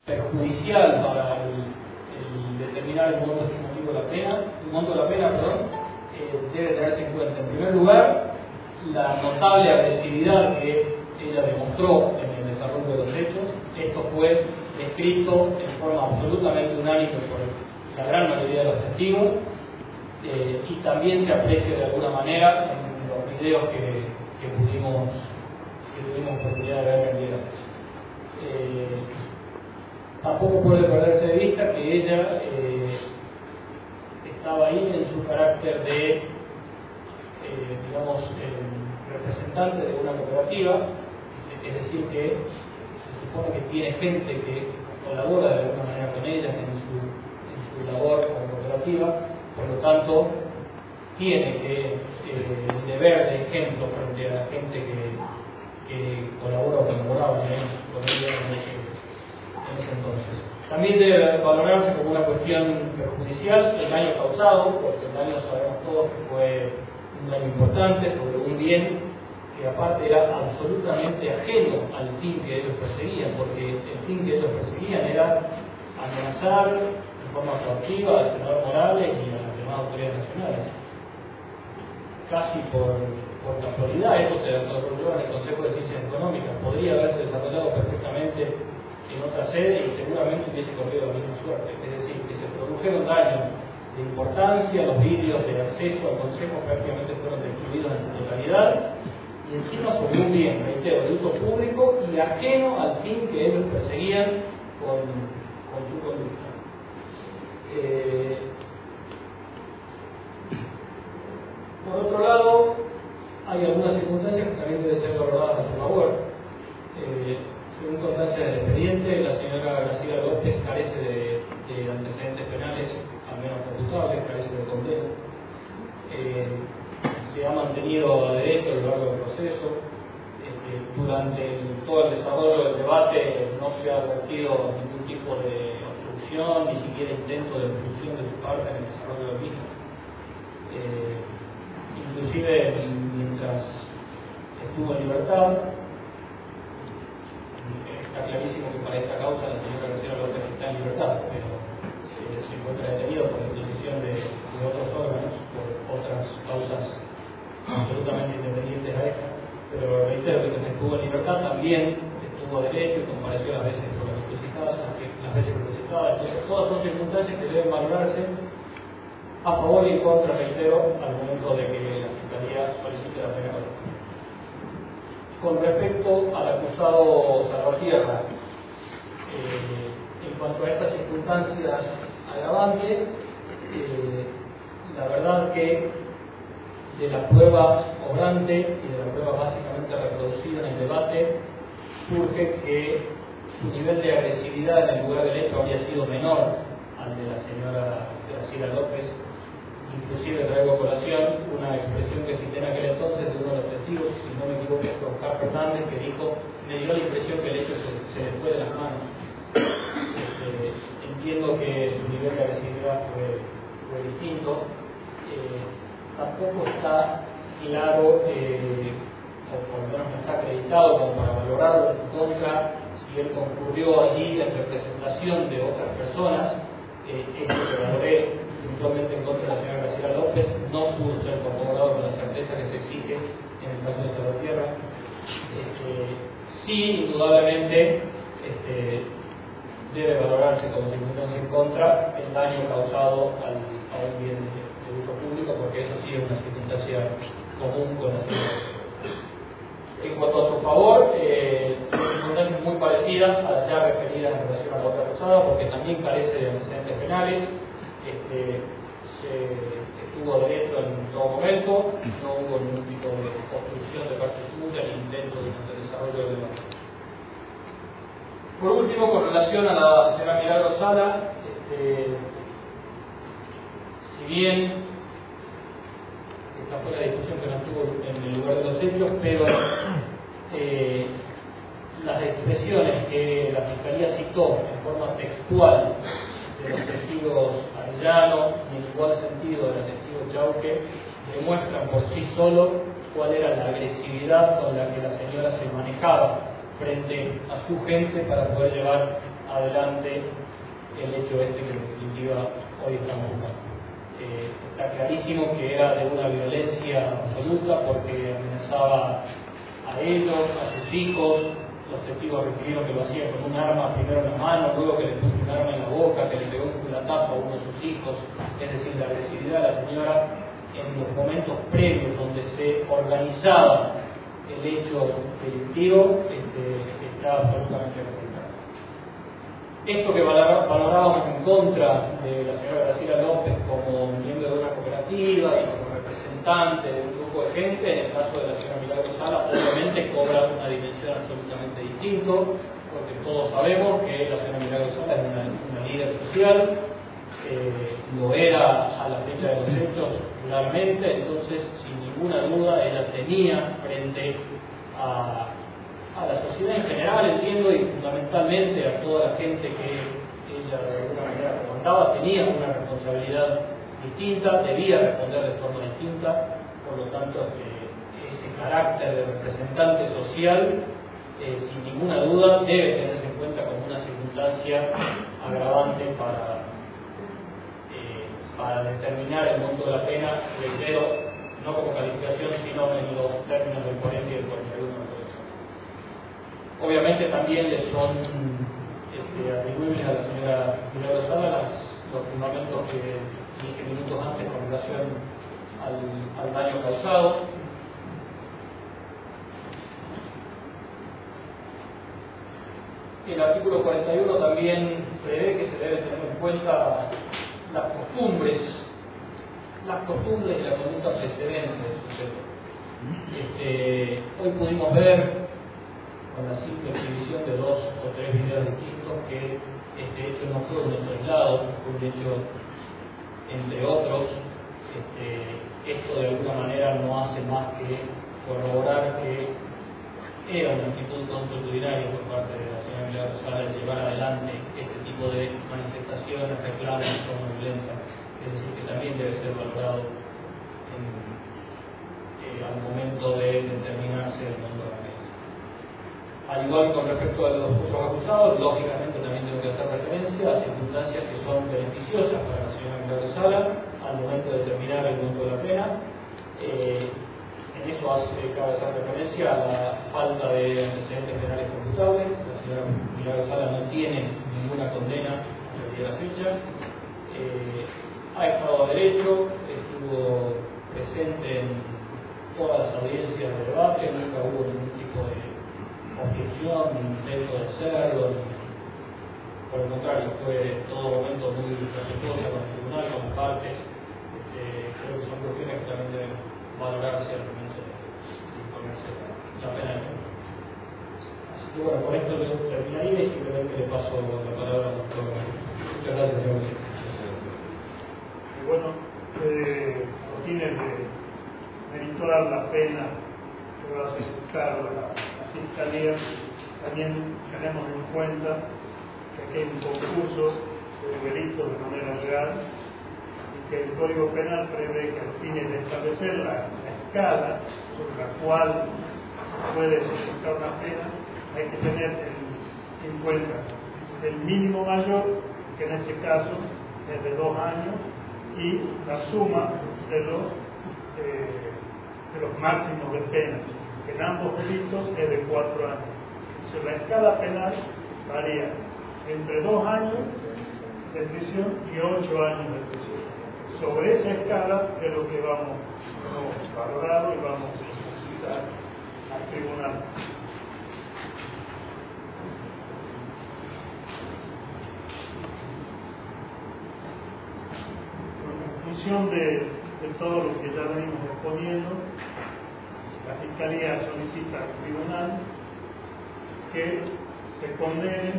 perjudicial para el determinar el monto estimativo de la pena, debe tenerse en cuenta. En primer lugar, la notable agresividad que ella demostró en el desarrollo de los hechos. Esto fue descrito en forma absolutamente unánime por la gran mayoría de los testigos, y también se aprecia de alguna manera en los videos que tuvimos oportunidad de ver el día de la fecha. Tampoco puede perderse de vista que ella estaba ahí en su carácter de, representante de una cooperativa, es decir, que se supone que tiene gente que colabora de alguna manera con ella en su labor como cooperativa, por lo tanto, tiene que el deber de ejemplo frente a la gente que colabora o colaboraba con ella en ese entonces. También debe valorarse como una cuestión perjudicial el daño causado, porque el daño sabemos todos que fue un daño importante sobre un bien que aparte era absolutamente ajeno al fin que ellos perseguían, porque el fin que ellos perseguían era amenazar de forma proactiva al senador Morales y a las demás autoridades nacionales. Casi por casualidad, esto se desarrolló en el Consejo de Ciencias Económicas, podría haberse desarrollado perfectamente en otra sede y seguramente hubiese corrido la misma suerte. Es decir, que se produjeron daños de importancia, los vídeos de acceso al Consejo prácticamente fueron destruidos en su totalidad, y encima sobre un bien, reitero, de uso público y ajeno al fin que ellos perseguían con su conducta. Por otro lado, hay algunas circunstancias que también deben ser valoradas a su favor. Según constancia del expediente, la señora Graciela López carece de antecedentes penales, al menos computables, carece de condena. Se ha mantenido a derecho a lo largo del proceso. Durante todo el desarrollo del debate no se ha advertido ningún tipo de obstrucción, ni siquiera intento de obstrucción de su parte en el desarrollo del mismo. Inclusive mientras estuvo en libertad, está clarísimo que para esta causa la señora Graciela López está en libertad, pero se encuentra detenido por la disposición de otros órganos, por otras causas absolutamente independientes a esta. Pero reitero que cuando estuvo en libertad también estuvo derecho y compareció las veces solicitadas. Entonces todas son circunstancias que deben valorarse a favor y en contra, reitero, al momento de que la Fiscalía solicite la pena capital. Con respecto al acusado Salvatierra, en cuanto a estas circunstancias agravantes, la verdad que de la prueba obrante y de la prueba básicamente reproducida en el debate, surge que su nivel de agresividad en el lugar del hecho había sido menor al de la señora Graciela López. Inclusive traigo a colación una expresión que cité en aquel entonces de uno de los testigos, si no me equivoco es Oscar Fernández, que dijo: me dio la impresión que el hecho se le fue de las manos. Entiendo que su nivel de agresividad fue distinto. Tampoco está claro, o por lo menos no está acreditado como para valorarlo en contra, si él concurrió allí en representación de otras personas. Esto que valoré puntualmente en contra de la señora Graciela López no pudo ser corroborado con la certeza que se exige en el caso de Salvatierra. Sí, indudablemente, debe valorarse como circunstancia en contra el daño causado a un bien de uso público, porque eso sí es una circunstancia común con la señora. En cuanto a su favor, son circunstancias muy parecidas a las ya referidas en relación a la otra acusada, porque también carece de antecedentes penales. Estuvo derecho en todo momento, no hubo ningún tipo de obstrucción de parte suya ni intento durante el desarrollo del debate. Por último, con relación a la señora Milagro Sala, si bien esta fue la discusión que no estuvo en el lugar de los hechos, pero las expresiones que la Fiscalía citó en forma textual de los testigos Arellano y en igual sentido de los testigos Chauque demuestran por sí solo cuál era la agresividad con la que la señora se manejaba frente a su gente para poder llevar adelante el hecho este que en definitiva hoy estamos buscando. Está clarísimo que era de una violencia absoluta porque amenazaba a ellos, a sus hijos. Los testigos refirieron que lo hacía con un arma primero en la mano, luego que le puso un arma en la boca, que le pegó un culatazo a uno de sus hijos. Es decir, la agresividad de la señora en los momentos previos donde se organizaba el hecho delictivo está absolutamente registrado. Esto que valorábamos en contra de la señora Graciela López como miembro de una cooperativa y como representante de un grupo de gente, en el caso de la señora Milagro Sala, obviamente cobra una dimensión absolutamente distinta, porque todos sabemos que la señora Milagro Sala es una líder social, lo era a la fecha de los hechos claramente, entonces sin ninguna duda ella tenía frente a la sociedad en general, entiendo, y fundamentalmente a toda la gente que ella de alguna manera comandaba, tenía una responsabilidad distinta, debía responder de forma distinta, por lo tanto ese carácter de representante social, sin ninguna duda, debe tenerse en cuenta como una circunstancia agravante para determinar el monto de la pena, reitero, no como calificación, sino en los términos del 40 y del 41. Obviamente también le son atribuibles a la señora Milagro Sala los fundamentos que dije minutos antes con relación al daño causado. El artículo 41 también prevé que se debe tener en cuenta las costumbres y la conducta precedente del sujeto. Hoy pudimos ver con la simple exhibición de 2 o 3 videos distintos que este hecho no fue un hecho aislado, fue un hecho entre otros. Esto de alguna manera no hace más que corroborar que era una actitud consuetudinaria por parte de la señora Milagro Sala de llevar adelante este tipo de manifestaciones, reclamos de forma violenta, es decir, que también debe ser valorado al momento de determinarse el monto de la pena. Al igual con respecto a los otros acusados, lógicamente también tengo que hacer referencia a circunstancias que son beneficiosas para la señora Milagro Sala al momento de determinar el monto de la pena. En eso cabe hacer referencia a la falta de antecedentes penales computables. La señora Milagro Sala no tiene ninguna condena desde la fecha. Ha estado a derecho, estuvo presente en todas las audiencias de debate, nunca hubo ningún tipo de objeción, ni intento de hacerlo, por el contrario, fue en todo momento muy respetuosa con el tribunal, con las partes. Creo que son cuestiones que también deben valorarse al momento de imponerse la pena de muerte. Así que bueno, con esto terminaría y simplemente le paso la palabra al doctor. Muchas gracias, señor. Bueno, no tiene de meritorar la pena que va a solicitar la Fiscalía. También tenemos en cuenta que aquí hay un concurso de delitos de manera legal y que el Código Penal prevé que a fines de establecer la escala sobre la cual se puede solicitar una pena, hay que tener en cuenta el mínimo mayor, que en este caso es de 2 años, y la suma de los máximos de pena, que en ambos delitos es de 4 años. Entonces, la escala penal varía entre 2 años de prisión y 8 años de prisión. Sobre esa escala es lo que hemos valorado y vamos a solicitar al tribunal. En función de todo lo que ya venimos exponiendo, la Fiscalía solicita al tribunal que se condene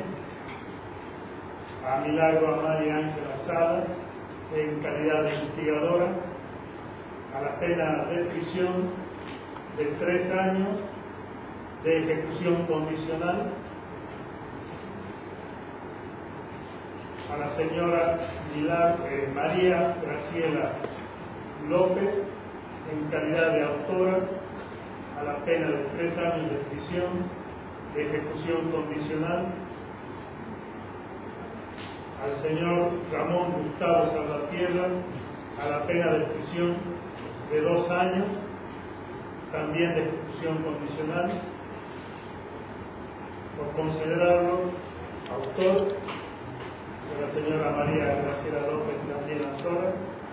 a Milagro Amalia Ángela Sala en calidad de investigadora a la pena de prisión de 3 años de ejecución condicional, a la señora María Graciela López en calidad de autora a la pena de 3 años de prisión de ejecución condicional, al señor Ramón Gustavo Salvatierra a la pena de prisión de 2 años, también de ejecución condicional, por considerarlo autor de la señora María Graciela López también Azora